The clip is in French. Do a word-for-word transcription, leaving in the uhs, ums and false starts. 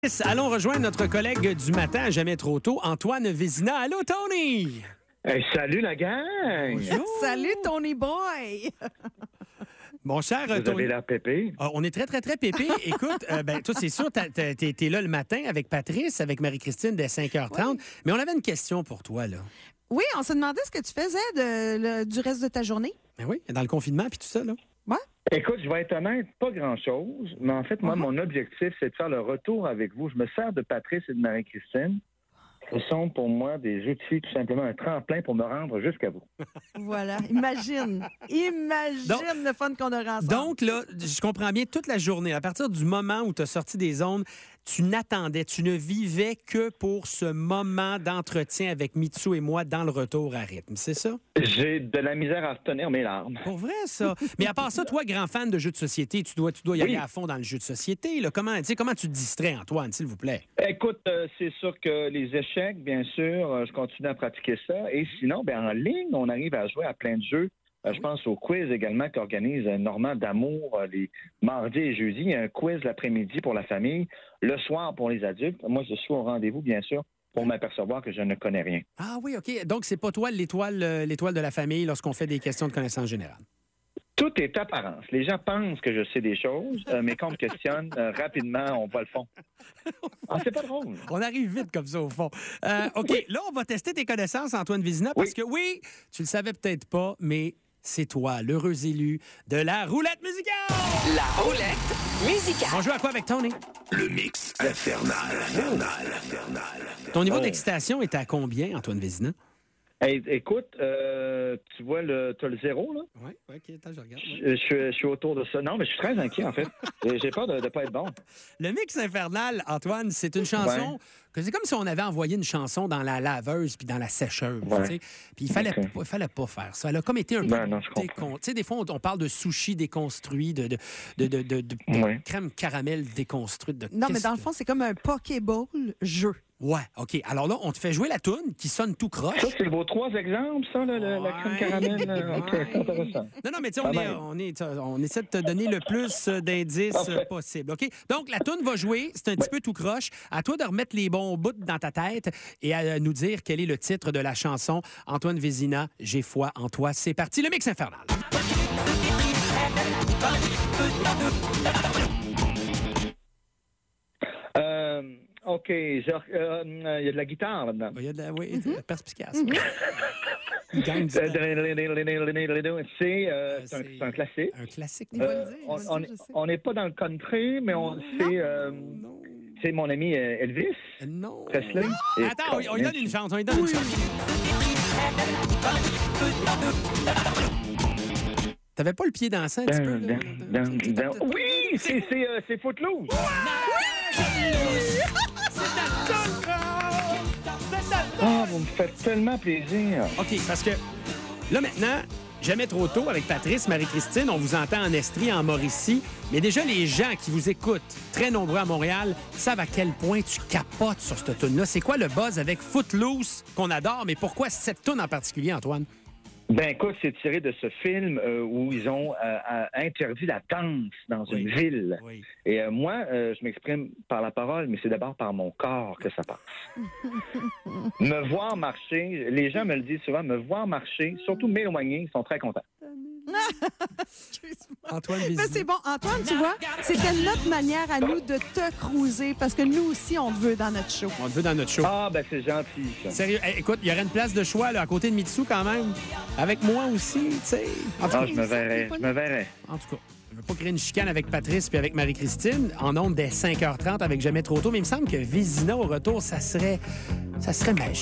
Allons rejoindre notre collègue du matin, à jamais trop tôt, Antoine Vézina. Allô, Tony! Hey, salut la gang! Bonjour. Salut, Tony Boy! Mon cher Vous Tony. avez l'air pépé? Ah, on est très, très, très pépé. Écoute, euh, ben, toi, c'est sûr, t'as- t'as- t'es t'es là le matin avec Patrice, avec Marie-Christine dès cinq heures trente. Oui. Mais on avait une question pour toi, là. Oui, on se demandait ce que tu faisais de, le- du reste de ta journée. Ben oui, dans le confinement puis tout ça, là. Ouais? Écoute, je vais être honnête, pas grand-chose, mais en fait, moi, Uh-huh. mon objectif, c'est de faire le retour avec vous. Je me sers de Patrice et de Marie-Christine. Ce sont pour moi des outils, tout simplement un tremplin pour me rendre jusqu'à vous. Voilà. Imagine. Imagine Donc- le fun qu'on aura ensemble. Donc, là, je comprends bien, toute la journée, à partir du moment où tu as sorti des ondes, tu n'attendais, tu ne vivais que pour ce moment d'entretien avec Mitsu et moi dans le retour à rythme, c'est ça? J'ai de la misère à retenir mes larmes. Pour vrai, ça. Mais à part ça, toi, grand fan de jeux de société, tu dois, tu dois y Oui. aller à fond dans le jeu de société. Là. Comment, tu sais, comment tu te distrais, Antoine, s'il vous plaît? Écoute, euh, c'est sûr que les échecs, bien sûr, euh, je continue à pratiquer ça. Et sinon, ben, en ligne, on arrive à jouer à plein de jeux. Euh, je pense au quiz également qu'organise euh, Normand d'Amour euh, les mardis et jeudis. Il y a un quiz l'après-midi pour la famille, le soir pour les adultes. Moi, je suis au rendez-vous, bien sûr, pour m'apercevoir que je ne connais rien. Ah oui, OK. Donc, c'est pas toi l'étoile, euh, l'étoile de la famille lorsqu'on fait des questions de connaissance générale. Tout est apparence. Les gens pensent que je sais des choses, euh, mais quand on me questionne, euh, rapidement, on voit le fond. Ah, c'est pas drôle. On arrive vite comme ça, au fond. Euh, OK, là, on va tester tes connaissances, Antoine Vézina, parce Oui. que oui, tu le savais peut-être pas, mais c'est toi, l'heureux élu de la roulette musicale! La roulette musicale. On joue à quoi avec Tony? Le mix infernal, infernal, infernal. Ton niveau Oh. d'excitation est à combien, Antoine Vézina? Hey, écoute, euh, tu vois, le, t'as le zéro, là? Oui, OK, attends, je regarde. Je, je suis- je suis autour de ça. Non, mais je suis très inquiet, en fait. J'ai j'ai peur de ne pas être bon. Le mix infernal, Antoine, c'est une chanson Ouais. que c'est comme si on avait envoyé une chanson dans la laveuse puis dans la sécheuse. Ouais. tu sais. Puis il fallait, Ok. pas- il fallait pas faire ça. Elle a comme été un peu Ben non, je comprends. décon... Tu sais, des fois, on, on parle de sushi déconstruit, de, de, de, de, de- de- de Ouais. crème caramel déconstruite. De... Non, mais qu'est-ce dans le que- fond, c'est comme un Pokéball jeu. Ouais, OK. Alors là, on te fait jouer la toune qui sonne tout croche. Ça, c'est vos trois exemples, ça, là, la, la crème Ouais. caramel? là? OK, Ouais. c'est intéressant. Non, non, mais tu sais, on, Pas est, mal. on, est, on essaie de te donner le plus euh, d'indices Parfait. euh, possible. OK? Donc, la toune va jouer. C'est un petit peu tout croche. À toi de remettre les bons bouts dans ta tête et à euh, nous dire quel est le titre de la chanson. Antoine Vézina, J'ai foi en toi. C'est parti, le mix infernal. Euh, OK, genre, euh, il y a de la guitare là-dedans. Il y a de la, oui, Mm-hmm. c'est perspicace. oui. Il gagne du Euh, temps. C'est euh, c'est un, c'est- c'est un classique. Un classique. Il va Euh, le dire, il on- va le on dire, je sais. on n'est pas dans le country, mais on c'est euh, Non. c'est mon ami euh, Elvis Non. Presley. Et Attends, on, on lui donne une chance. On lui donne une chance. T'avais pas le pied dansant un petit peu? Dun, là? dun, dun, dun. Oui, c'est c'est euh, c'est Footloose. Ah, vous me faites tellement plaisir. OK, parce que là, maintenant, jamais trop tôt, avec Patrice, Marie-Christine, on vous entend en Estrie, en Mauricie, mais déjà, les gens qui vous écoutent, très nombreux à Montréal, savent à quel point tu capotes sur cette tune-là. C'est quoi le buzz avec Footloose qu'on adore, mais pourquoi cette tune en particulier, Antoine? Ben écoute, c'est tiré de ce film euh, où ils ont euh, euh, interdit la danse dans Oui. une ville. Oui. Et euh, moi, euh, je m'exprime par la parole, mais c'est d'abord par mon corps que ça passe. Me voir marcher, les gens me le disent souvent, me voir marcher, surtout m'éloigner, ils sont très contents. Excuse-moi. Antoine Mais Vézina. c'est bon, Antoine, tu vois, c'était notre manière à nous de te cruiser parce que nous aussi, on te veut dans notre show. On te veut dans notre show. Ah, ben c'est gentil, ça. Sérieux, hey, écoute, il y aurait une place de choix là, à côté de Mitsu quand même. Avec moi aussi, tu sais. En tout Ah, cas, je me verrais, je me verrais. En tout cas, je veux pas créer une chicane avec Patrice puis avec Marie-Christine en ondes dès cinq heures trente avec Jamais trop tôt, mais il me semble que Vézina au retour, ça serait, ça serait magique.